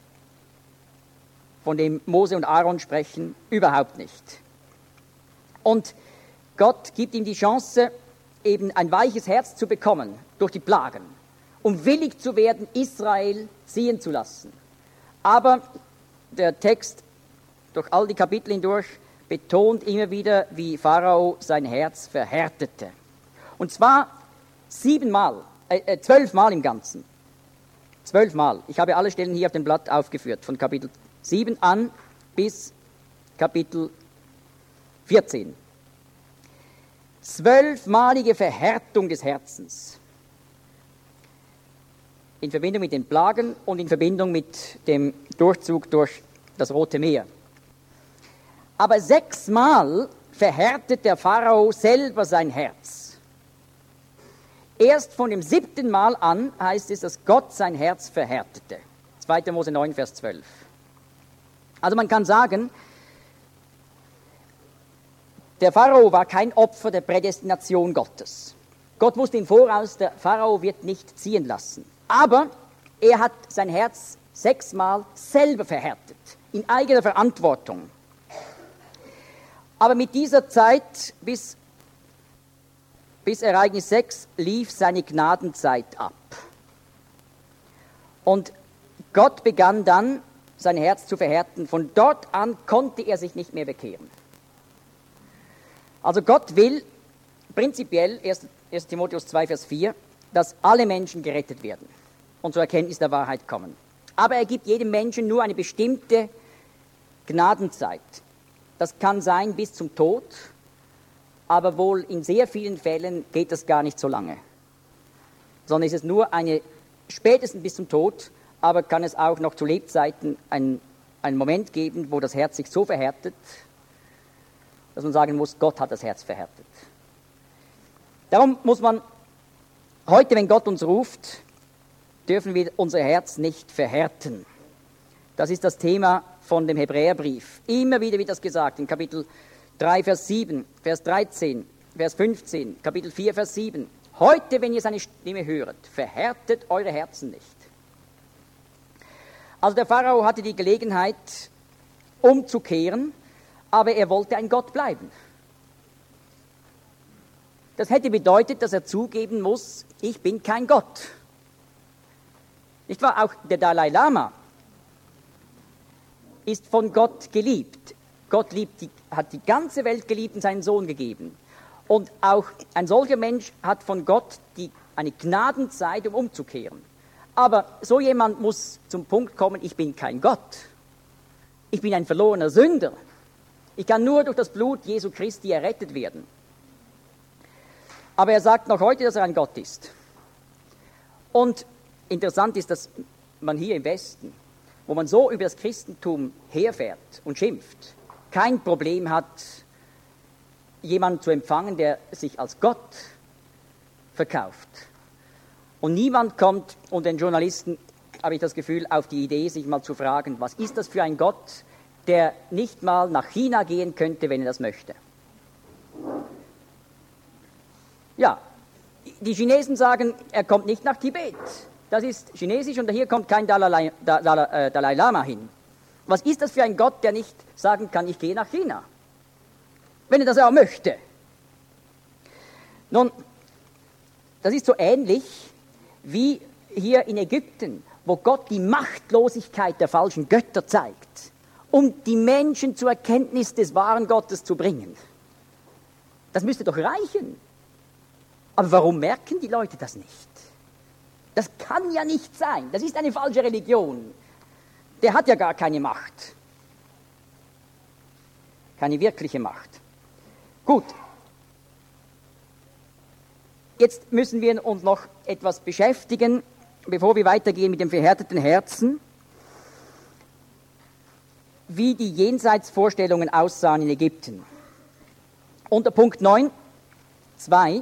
von dem Mose und Aaron sprechen, überhaupt nicht. Und Gott gibt ihm die Chance, eben ein weiches Herz zu bekommen durch die Plagen, um willig zu werden, Israel ziehen zu lassen. Aber der Text durch all die Kapitel hindurch betont immer wieder, wie Pharao sein Herz verhärtete. Und zwar siebenmal, äh, zwölfmal im Ganzen. Zwölfmal. Ich habe alle Stellen hier auf dem Blatt aufgeführt, von Kapitel sieben an bis Kapitel vierzehn. Zwölfmalige Verhärtung des Herzens. In Verbindung mit den Plagen und in Verbindung mit dem Durchzug durch das Rote Meer. Aber sechsmal verhärtet der Pharao selber sein Herz. Erst von dem siebten Mal an heißt es, dass Gott sein Herz verhärtete. zweite Mose neun, Vers zwölf. Also man kann sagen, der Pharao war kein Opfer der Prädestination Gottes. Gott wusste im Voraus, der Pharao wird nicht ziehen lassen. Aber er hat sein Herz sechsmal selber verhärtet, in eigener Verantwortung. Aber mit dieser Zeit, bis, bis Ereignis sechs, lief seine Gnadenzeit ab. Und Gott begann dann, sein Herz zu verhärten. Von dort an konnte er sich nicht mehr bekehren. Also Gott will prinzipiell, erster Timotheus zwei, Vers vier, dass alle Menschen gerettet werden und zur Erkenntnis der Wahrheit kommen. Aber er gibt jedem Menschen nur eine bestimmte Gnadenzeit. Das kann sein bis zum Tod, aber wohl in sehr vielen Fällen geht das gar nicht so lange. Sondern ist es nur eine, spätestens bis zum Tod, aber kann es auch noch zu Lebzeiten einen, einen Moment geben, wo das Herz sich so verhärtet, dass man sagen muss, Gott hat das Herz verhärtet. Darum muss man heute, wenn Gott uns ruft, dürfen wir unser Herz nicht verhärten. Das ist das Thema von dem Hebräerbrief. Immer wieder wird das gesagt, in Kapitel drei, Vers sieben, Vers dreizehn, Vers fünfzehn, Kapitel vier, Vers sieben. Heute, wenn ihr seine Stimme höret, verhärtet eure Herzen nicht. Also der Pharao hatte die Gelegenheit, umzukehren, aber er wollte ein Gott bleiben. Das hätte bedeutet, dass er zugeben muss, ich bin kein Gott. Nicht wahr? Auch der Dalai Lama ist von Gott geliebt. Gott liebt die, hat die ganze Welt geliebt und seinen Sohn gegeben. Und auch ein solcher Mensch hat von Gott die, eine Gnadenzeit, um umzukehren. Aber so jemand muss zum Punkt kommen, ich bin kein Gott. Ich bin ein verlorener Sünder. Ich kann nur durch das Blut Jesu Christi errettet werden. Aber er sagt noch heute, dass er ein Gott ist. Und interessant ist, dass man hier im Westen, wo man so über das Christentum herfährt und schimpft, kein Problem hat, jemanden zu empfangen, der sich als Gott verkauft. Und niemand kommt unter den Journalisten, habe ich das Gefühl, auf die Idee, sich mal zu fragen, was ist das für ein Gott, der nicht mal nach China gehen könnte, wenn er das möchte. Ja, die Chinesen sagen, er kommt nicht nach Tibet. Das ist chinesisch und hier kommt kein Dalai, Dalai, Dalai Lama hin. Was ist das für ein Gott, der nicht sagen kann, ich gehe nach China? Wenn er das auch möchte. Nun, das ist so ähnlich wie hier in Ägypten, wo Gott die Machtlosigkeit der falschen Götter zeigt, um die Menschen zur Erkenntnis des wahren Gottes zu bringen. Das müsste doch reichen. Aber warum merken die Leute das nicht? Das kann ja nicht sein. Das ist eine falsche Religion. Der hat ja gar keine Macht. Keine wirkliche Macht. Gut. Jetzt müssen wir uns noch etwas beschäftigen, bevor wir weitergehen mit dem verhärteten Herzen, wie die Jenseitsvorstellungen aussahen in Ägypten. Unter Punkt neun, zwei,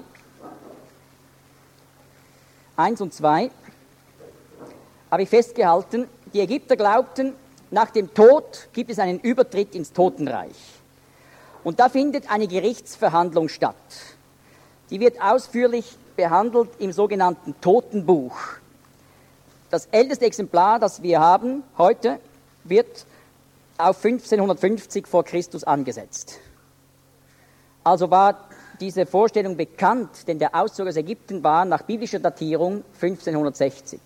eins und zwei, habe ich festgehalten, die Ägypter glaubten, nach dem Tod gibt es einen Übertritt ins Totenreich. Und da findet eine Gerichtsverhandlung statt. Die wird ausführlich behandelt im sogenannten Totenbuch. Das älteste Exemplar, das wir haben heute, wird auf fünfzehnhundertfünfzig vor Christus angesetzt. Also war diese Vorstellung bekannt, denn der Auszug aus Ägypten war nach biblischer Datierung fünfzehnhundertsechzig.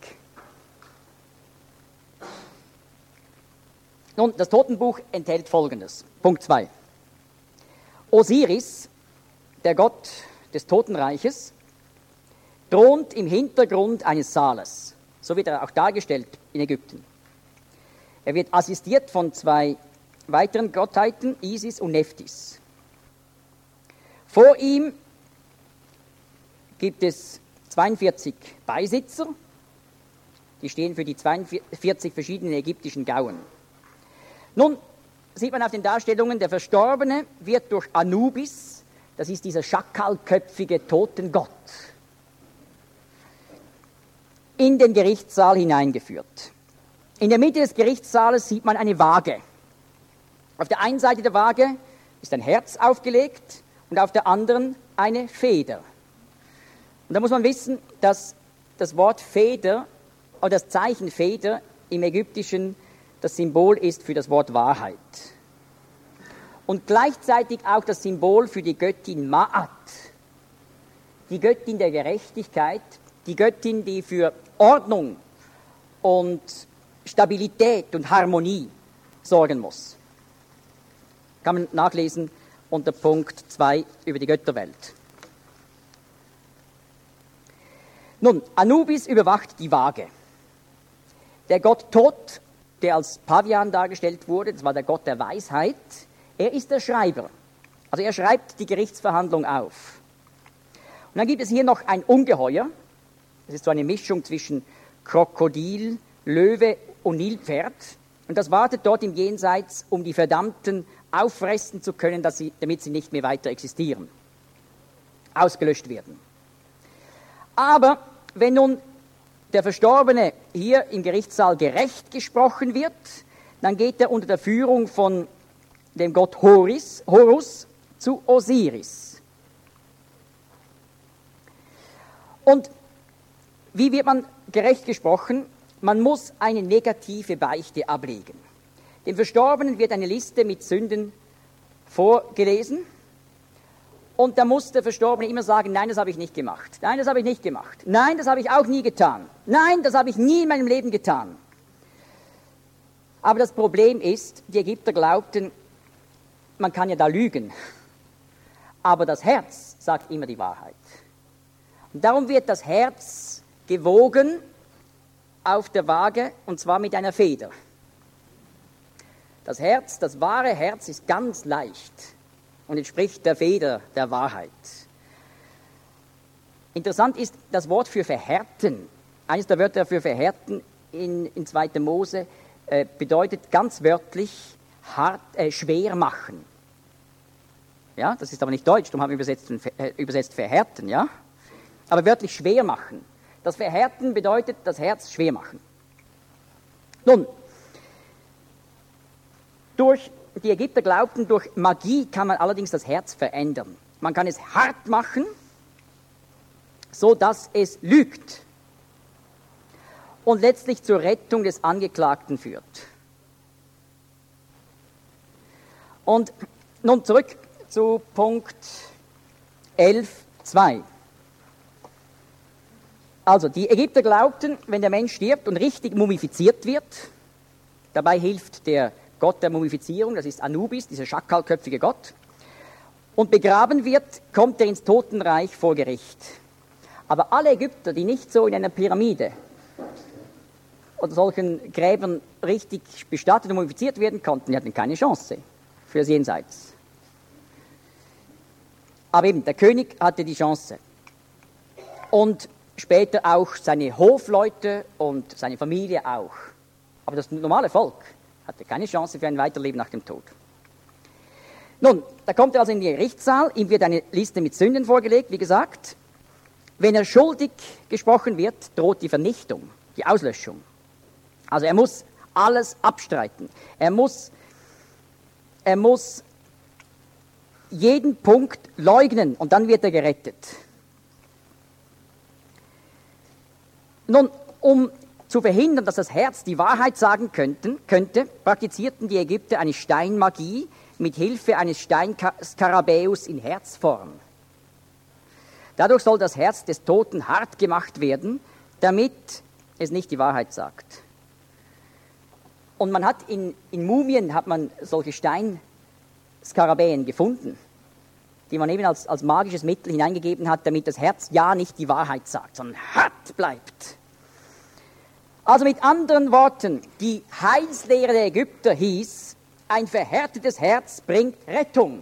Nun, das Totenbuch enthält Folgendes. Punkt zwei. Osiris, der Gott des Totenreiches, thront im Hintergrund eines Saales. So wird er auch dargestellt in Ägypten. Er wird assistiert von zwei weiteren Gottheiten, Isis und Nephthys. Vor ihm gibt es zweiundvierzig Beisitzer, die stehen für die zweiundvierzig verschiedenen ägyptischen Gauen. Nun sieht man auf den Darstellungen, der Verstorbene wird durch Anubis, das ist dieser schakalköpfige Totengott, in den Gerichtssaal hineingeführt. In der Mitte des Gerichtssaales sieht man eine Waage. Auf der einen Seite der Waage ist ein Herz aufgelegt und auf der anderen eine Feder. Und da muss man wissen, dass das Wort Feder oder das Zeichen Feder im Ägyptischen das Symbol ist für das Wort Wahrheit. Und gleichzeitig auch das Symbol für die Göttin Ma'at, die Göttin der Gerechtigkeit, die Göttin, die für Ordnung und Stabilität und Harmonie sorgen muss. Kann man nachlesen unter Punkt zwei über die Götterwelt. Nun, Anubis überwacht die Waage. Der Gott Thoth, der als Pavian dargestellt wurde, das war der Gott der Weisheit, er ist der Schreiber. Also er schreibt die Gerichtsverhandlung auf. Und dann gibt es hier noch ein Ungeheuer, das ist so eine Mischung zwischen Krokodil, Löwe und Nilpferd. Und das wartet dort im Jenseits, um die Verdammten auffressen zu können, dass sie, damit sie nicht mehr weiter existieren, ausgelöscht werden. Aber wenn nun der Verstorbene hier im Gerichtssaal gerecht gesprochen wird, dann geht er unter der Führung von dem Gott Horus, Horus zu Osiris. Und wie wird man gerecht gesprochen? Man muss eine negative Beichte ablegen. Dem Verstorbenen wird eine Liste mit Sünden vorgelesen und da muss der Verstorbene immer sagen, nein, das habe ich nicht gemacht, nein, das habe ich nicht gemacht, nein, das habe ich auch nie getan, nein, das habe ich nie in meinem Leben getan. Aber das Problem ist, die Ägypter glaubten, man kann ja da lügen, aber das Herz sagt immer die Wahrheit. Und darum wird das Herz gewogen auf der Waage, und zwar mit einer Feder. Das Herz, das wahre Herz ist ganz leicht und entspricht der Feder der Wahrheit. Interessant ist das Wort für verhärten. Eines der Wörter für verhärten in, in zweiter Mose äh, bedeutet ganz wörtlich hart, äh, schwer machen. Ja, das ist aber nicht Deutsch, darum haben wir übersetzt, äh, übersetzt verhärten, ja. Aber wörtlich schwer machen. Das Verhärten bedeutet das Herz schwer machen. Nun, durch, die Ägypter glaubten, durch Magie kann man allerdings das Herz verändern. Man kann es hart machen, so dass es lügt und letztlich zur Rettung des Angeklagten führt. Und nun zurück zu Punkt elf Punkt zwei. Also, die Ägypter glaubten, wenn der Mensch stirbt und richtig mumifiziert wird, dabei hilft der Gott der Mumifizierung, das ist Anubis, dieser schakalköpfige Gott, und begraben wird, kommt er ins Totenreich vor Gericht. Aber alle Ägypter, die nicht so in einer Pyramide oder solchen Gräbern richtig bestattet und mumifiziert werden konnten, die hatten keine Chance fürs Jenseits. Aber eben, der König hatte die Chance. Und später auch seine Hofleute und seine Familie auch. Aber das normale Volk hatte keine Chance für ein Weiterleben nach dem Tod. Nun, da kommt er also in den Gerichtssaal, ihm wird eine Liste mit Sünden vorgelegt, wie gesagt. Wenn er schuldig gesprochen wird, droht die Vernichtung, die Auslöschung. Also er muss alles abstreiten. Er muss, er muss jeden Punkt leugnen und dann wird er gerettet. Nun, um zu verhindern, dass das Herz die Wahrheit sagen könnten, könnte, praktizierten die Ägypter eine Steinmagie mit Hilfe eines Steinskarabäus in Herzform. Dadurch soll das Herz des Toten hart gemacht werden, damit es nicht die Wahrheit sagt. Und man hat in, in Mumien hat man solche Steinskarabäen gefunden, die man eben als, als magisches Mittel hineingegeben hat, damit das Herz ja nicht die Wahrheit sagt, sondern hart bleibt. Also mit anderen Worten, die Heilslehre der Ägypter hieß, ein verhärtetes Herz bringt Rettung.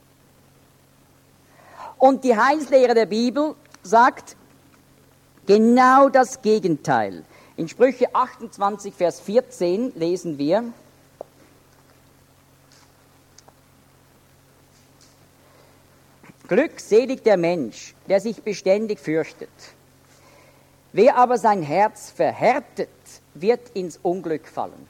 Und die Heilslehre der Bibel sagt genau das Gegenteil. In Sprüche achtundzwanzig, Vers vierzehn lesen wir: Glückselig der Mensch, der sich beständig fürchtet. Wer aber sein Herz verhärtet, wird ins Unglück fallen.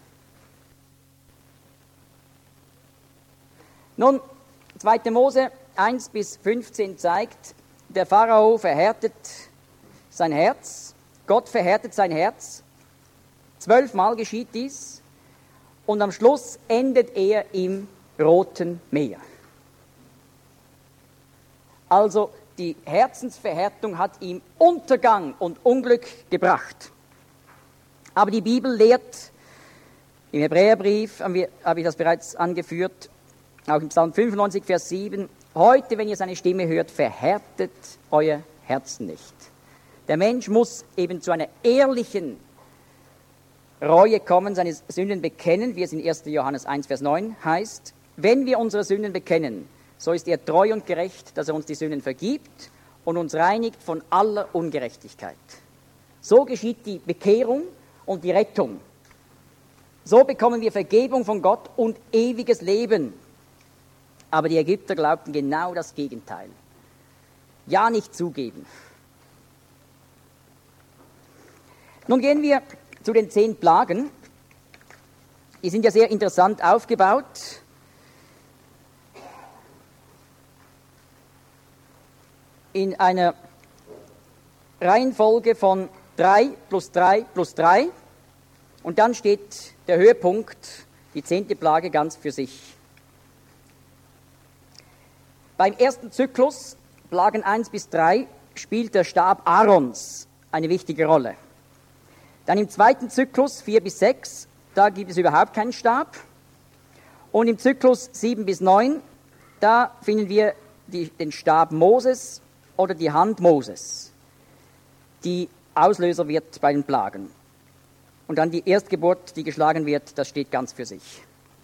Nun, zweiter Mose eins bis fünfzehn zeigt, der Pharao verhärtet sein Herz, Gott verhärtet sein Herz, zwölfmal geschieht dies und am Schluss endet er im Roten Meer. Also die Herzensverhärtung hat ihm Untergang und Unglück gebracht. Aber die Bibel lehrt, im Hebräerbrief habe ich das bereits angeführt, auch im Psalm fünfundneunzig, Vers sieben, heute, wenn ihr seine Stimme hört, verhärtet euer Herzen nicht. Der Mensch muss eben zu einer ehrlichen Reue kommen, seine Sünden bekennen, wie es in erster Johannes eins, Vers neun heißt. Wenn wir unsere Sünden bekennen, so ist er treu und gerecht, dass er uns die Sünden vergibt und uns reinigt von aller Ungerechtigkeit. So geschieht die Bekehrung und die Rettung. So bekommen wir Vergebung von Gott und ewiges Leben. Aber die Ägypter glaubten genau das Gegenteil. Ja, nicht zugeben. Nun gehen wir zu den zehn Plagen. Die sind ja sehr interessant aufgebaut. In einer Reihenfolge von drei plus drei plus drei. Und dann steht der Höhepunkt, die zehnte Plage, ganz für sich. Beim ersten Zyklus, Plagen eins bis drei, spielt der Stab Aarons eine wichtige Rolle. Dann im zweiten Zyklus, vier bis sechs, da gibt es überhaupt keinen Stab. Und im Zyklus sieben bis neun, da finden wir die, den Stab Moses oder die Hand Moses, die Auslöser wird bei den Plagen. Und dann die Erstgeburt, die geschlagen wird, das steht ganz für sich.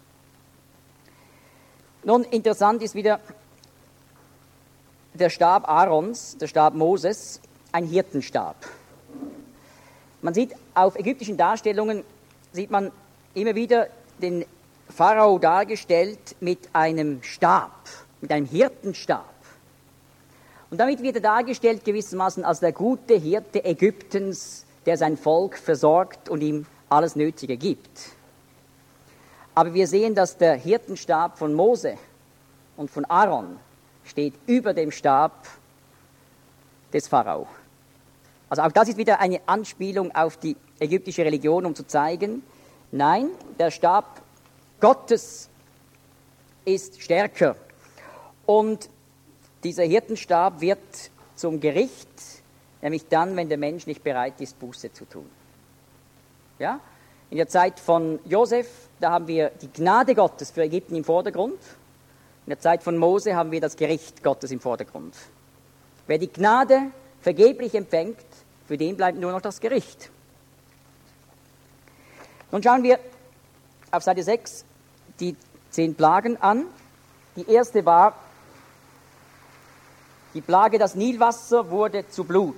Nun, interessant ist wieder der Stab Aarons, der Stab Moses, ein Hirtenstab. Man sieht auf ägyptischen Darstellungen, sieht man immer wieder den Pharao dargestellt mit einem Stab, mit einem Hirtenstab. Und damit wird er dargestellt gewissermaßen als der gute Hirte Ägyptens, der sein Volk versorgt und ihm alles Nötige gibt. Aber wir sehen, dass der Hirtenstab von Mose und von Aaron steht über dem Stab des Pharao. Also auch das ist wieder eine Anspielung auf die ägyptische Religion, um zu zeigen, nein, der Stab Gottes ist stärker. Und dieser Hirtenstab wird zum Gericht, nämlich dann, wenn der Mensch nicht bereit ist, Buße zu tun. Ja? In der Zeit von Josef, da haben wir die Gnade Gottes für Ägypten im Vordergrund. In der Zeit von Mose haben wir das Gericht Gottes im Vordergrund. Wer die Gnade vergeblich empfängt, für den bleibt nur noch das Gericht. Nun schauen wir auf Seite sechs die zehn Plagen an. Die erste war, die Plage, das Nilwasser wurde zu Blut.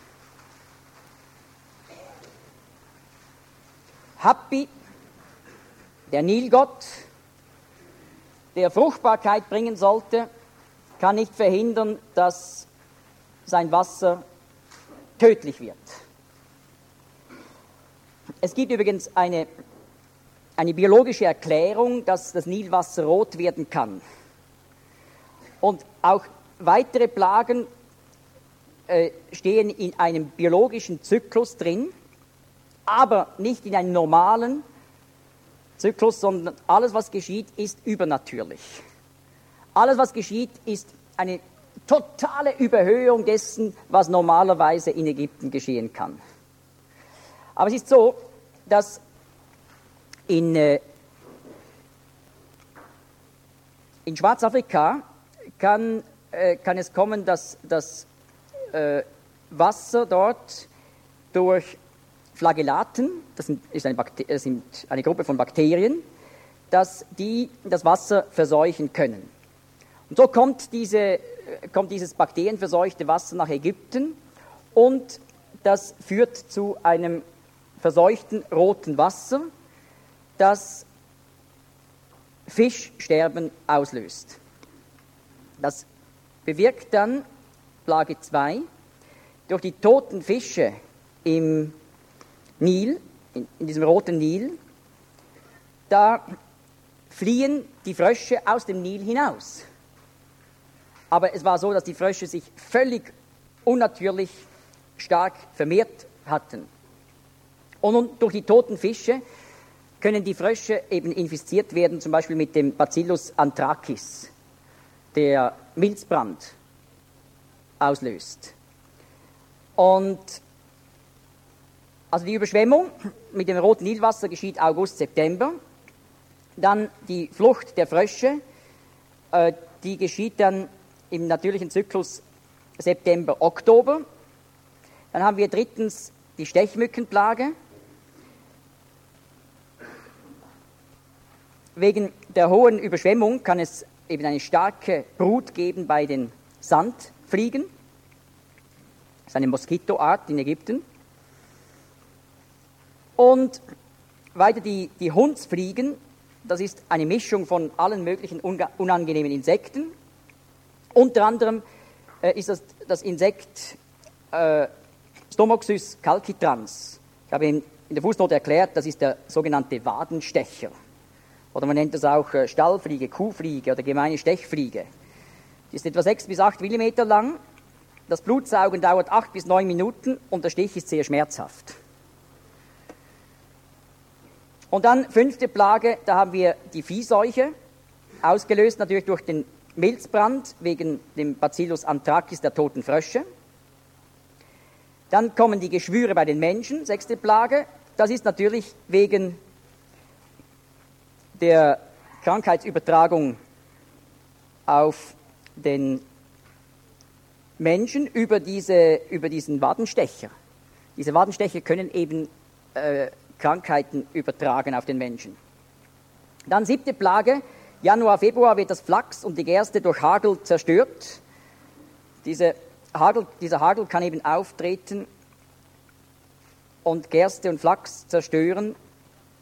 Hapi, der Nilgott, der Fruchtbarkeit bringen sollte, kann nicht verhindern, dass sein Wasser tödlich wird. Es gibt übrigens eine, eine biologische Erklärung, dass das Nilwasser rot werden kann. Und auch weitere Plagen äh, stehen in einem biologischen Zyklus drin, aber nicht in einem normalen Zyklus, sondern alles, was geschieht, ist übernatürlich. Alles, was geschieht, ist eine totale Überhöhung dessen, was normalerweise in Ägypten geschehen kann. Aber es ist so, dass in, äh, in Schwarzafrika kann, äh, kann es kommen, dass das äh, Wasser dort durch Flagellaten, das sind, ist eine, Bakter- das sind eine Gruppe von Bakterien, dass die das Wasser verseuchen können. Und so kommt, diese, kommt dieses bakterienverseuchte Wasser nach Ägypten und das führt zu einem verseuchten roten Wasser, das Fischsterben auslöst. Das bewirkt dann Plage zwei, durch die toten Fische im Nil, in, in diesem roten Nil, da fliehen die Frösche aus dem Nil hinaus. Aber es war so, dass die Frösche sich völlig unnatürlich stark vermehrt hatten. Und nun, durch die toten Fische können die Frösche eben infiziert werden, zum Beispiel mit dem Bacillus anthracus, der Milzbrand auslöst. Und also die Überschwemmung mit dem roten Nilwasser geschieht August, September. Dann die Flucht der Frösche, äh, die geschieht dann im natürlichen Zyklus September, Oktober. Dann haben wir drittens die Stechmückenplage. Wegen der hohen Überschwemmung kann es eben eine starke Brut geben bei den Sandfliegen. Das ist eine Moskitoart in Ägypten. Und weiter die, die Hundsfliegen, das ist eine Mischung von allen möglichen unangenehmen Insekten. Unter anderem äh, ist das, das Insekt äh, Stomoxys calcitrans. Ich habe in, in der Fußnote erklärt, das ist der sogenannte Wadenstecher. Oder man nennt das auch äh, Stallfliege, Kuhfliege oder gemeine Stechfliege. Die ist etwa sechs bis acht Millimeter lang. Das Blutsaugen dauert acht bis neun Minuten und der Stich ist sehr schmerzhaft. Und dann fünfte Plage, da haben wir die Viehseuche, ausgelöst natürlich durch den Milzbrand wegen dem Bacillus anthracus der toten Frösche. Dann kommen die Geschwüre bei den Menschen, sechste Plage. Das ist natürlich wegen der Krankheitsübertragung auf den Menschen über, diese, über diesen Wadenstecher. Diese Wadenstecher können eben äh, Krankheiten übertragen auf den Menschen. Dann siebte Plage, Januar, Februar wird das Flachs und die Gerste durch Hagel zerstört. Diese Hagel, dieser Hagel kann eben auftreten und Gerste und Flachs zerstören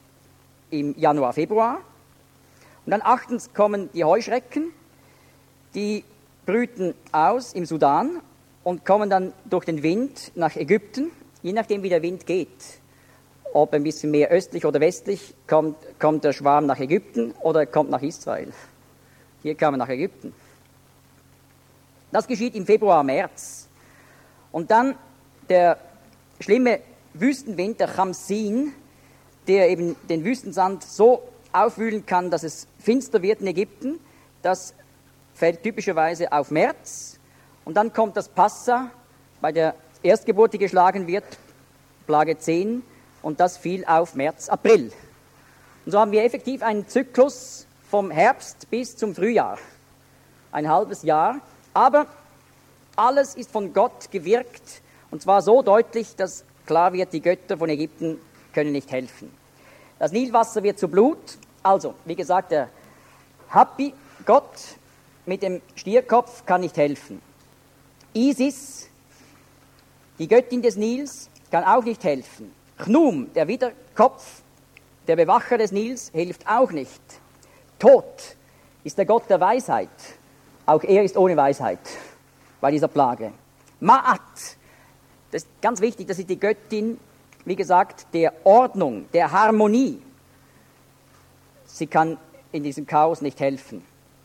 im Januar, Februar. Und dann achtens kommen die Heuschrecken, die brüten aus im Sudan und kommen dann durch den Wind nach Ägypten, je nachdem wie der Wind geht. Ob ein bisschen mehr östlich oder westlich, kommt, kommt der Schwarm nach Ägypten oder kommt nach Israel. Hier kam er nach Ägypten. Das geschieht im Februar, März. Und dann der schlimme Wüstenwind, der Chamsin, der eben den Wüstensand so aufwühlen kann, dass es finster wird in Ägypten, das fällt typischerweise auf März. Und dann kommt das Passa, bei der Erstgeburt, die geschlagen wird, Plage zehn, und das fiel auf März, April. Und so haben wir effektiv einen Zyklus vom Herbst bis zum Frühjahr. Ein halbes Jahr. Aber alles ist von Gott gewirkt, und zwar so deutlich, dass klar wird, die Götter von Ägypten können nicht helfen. Das Nilwasser wird zu Blut. Also, wie gesagt, der Hapi, Gott mit dem Stierkopf, kann nicht helfen. Isis, die Göttin des Nils, kann auch nicht helfen. Chnum, der Widerkopf, der Bewacher des Nils, hilft auch nicht. Tod ist der Gott der Weisheit. Auch er ist ohne Weisheit bei dieser Plage. Ma'at, das ist ganz wichtig, das ist die Göttin, wie gesagt, der Ordnung, der Harmonie. Sie kann in diesem Chaos nicht helfen.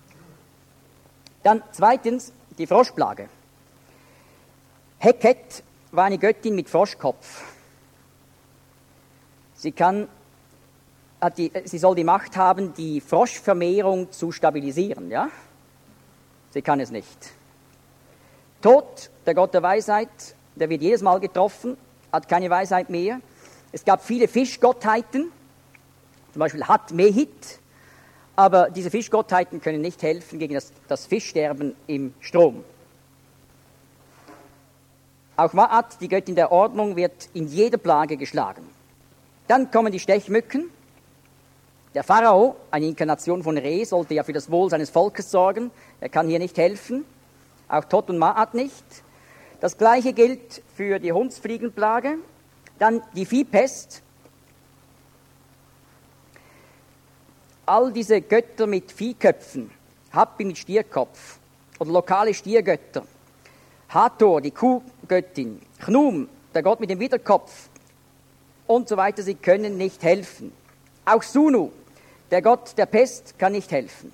Dann zweitens die Froschplage. Heket war eine Göttin mit Froschkopf. Sie kann, hat die, sie soll die Macht haben, die Froschvermehrung zu stabilisieren, ja? Sie kann es nicht. Tod, der Gott der Weisheit, der wird jedes Mal getroffen, hat keine Weisheit mehr. Es gab viele Fischgottheiten, zum Beispiel Hat-Mehit, aber diese Fischgottheiten können nicht helfen gegen das, das Fischsterben im Strom. Auch Ma'at, die Göttin der Ordnung, wird in jeder Plage geschlagen. Dann kommen die Stechmücken. Der Pharao, eine Inkarnation von Re, sollte ja für das Wohl seines Volkes sorgen. Er kann hier nicht helfen. Auch Tot und Ma'at nicht. Das Gleiche gilt für die Hundsfliegenplage. Dann die Viehpest. All diese Götter mit Viehköpfen, Hapi mit Stierkopf oder lokale Stiergötter, Hathor, die Kuhgöttin, Chnum, der Gott mit dem Widerkopf und so weiter, sie können nicht helfen. Auch Sunu, der Gott der Pest, kann nicht helfen.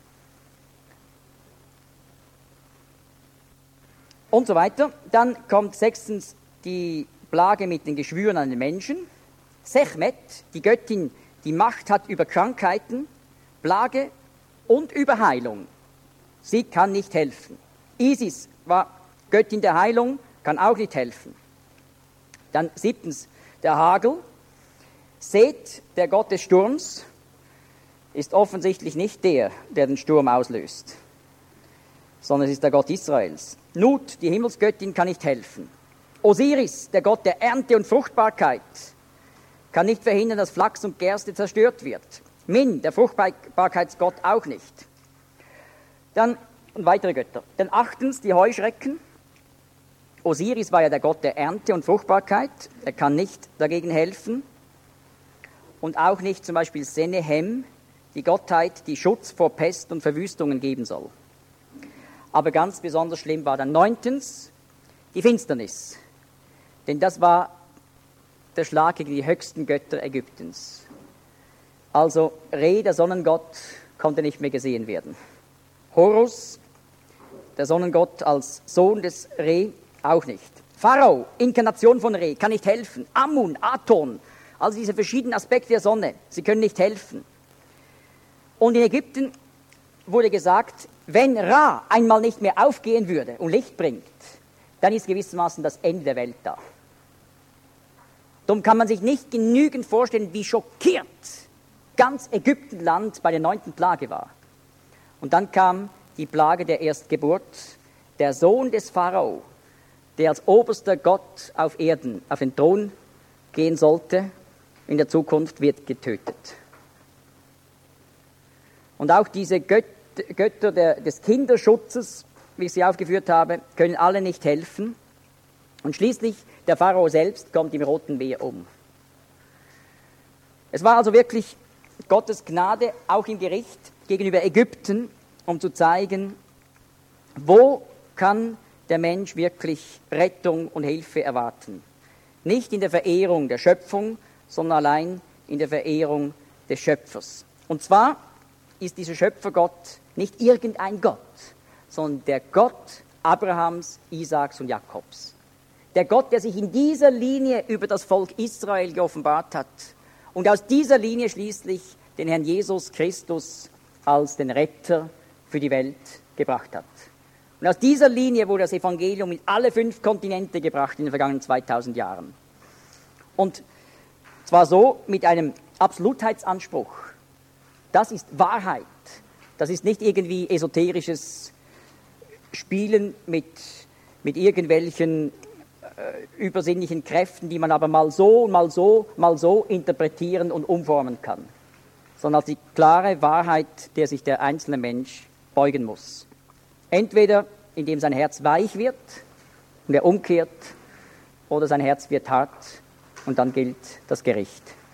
Und so weiter. Dann kommt sechstens die Plage mit den Geschwüren an den Menschen. Sechmet, die Göttin, die Macht hat über Krankheiten, Plage und über Heilung. Sie kann nicht helfen. Isis war Göttin der Heilung, kann auch nicht helfen. Dann siebtens der Hagel. Seth, der Gott des Sturms, ist offensichtlich nicht der, der den Sturm auslöst, sondern es ist der Gott Israels. Nut, die Himmelsgöttin, kann nicht helfen. Osiris, der Gott der Ernte und Fruchtbarkeit, kann nicht verhindern, dass Flachs und Gerste zerstört wird. Min, der Fruchtbarkeitsgott, auch nicht. Dann weitere Götter. Dann achtens die Heuschrecken. Osiris war ja der Gott der Ernte und Fruchtbarkeit. Er kann nicht dagegen helfen. Und auch nicht zum Beispiel Senehem, die Gottheit, die Schutz vor Pest und Verwüstungen geben soll. Aber ganz besonders schlimm war dann neuntens die Finsternis. Denn das war der Schlag gegen die höchsten Götter Ägyptens. Also Re, der Sonnengott, konnte nicht mehr gesehen werden. Horus, der Sonnengott als Sohn des Re, auch nicht. Pharao, Inkarnation von Re, kann nicht helfen. Amun, Aton, also diese verschiedenen Aspekte der Sonne, sie können nicht helfen. Und in Ägypten wurde gesagt, wenn Ra einmal nicht mehr aufgehen würde und Licht bringt, dann ist gewissermaßen das Ende der Welt da. Darum kann man sich nicht genügend vorstellen, wie schockiert ganz Ägyptenland bei der neunten Plage war. Und dann kam die Plage der Erstgeburt. Der Sohn des Pharao, der als oberster Gott auf Erden auf den Thron gehen sollte, in der Zukunft wird getötet. Und auch diese Göt- Götter der, des Kinderschutzes, wie ich sie aufgeführt habe, können alle nicht helfen. Und schließlich der Pharao selbst kommt im Roten Meer um. Es war also wirklich Gottes Gnade, auch im Gericht gegenüber Ägypten, um zu zeigen, Wo kann der Mensch wirklich Rettung und Hilfe erwarten? Nicht in der Verehrung der Schöpfung, sondern allein in der Verehrung des Schöpfers. Und zwar ist dieser Schöpfergott nicht irgendein Gott, sondern der Gott Abrahams, Isaaks und Jakobs. Der Gott, der sich in dieser Linie über das Volk Israel geoffenbart hat und aus dieser Linie schließlich den Herrn Jesus Christus als den Retter für die Welt gebracht hat. Und aus dieser Linie wurde das Evangelium in alle fünf Kontinente gebracht in den vergangenen zweitausend Jahren. Und zwar so mit einem Absolutheitsanspruch. Das ist Wahrheit. Das ist nicht irgendwie esoterisches Spielen mit, mit irgendwelchen äh, übersinnlichen Kräften, die man aber mal so, mal so, mal so interpretieren und umformen kann, sondern als die klare Wahrheit, der sich der einzelne Mensch beugen muss. Entweder indem sein Herz weich wird und er umkehrt, oder sein Herz wird hart und dann gilt das Gericht.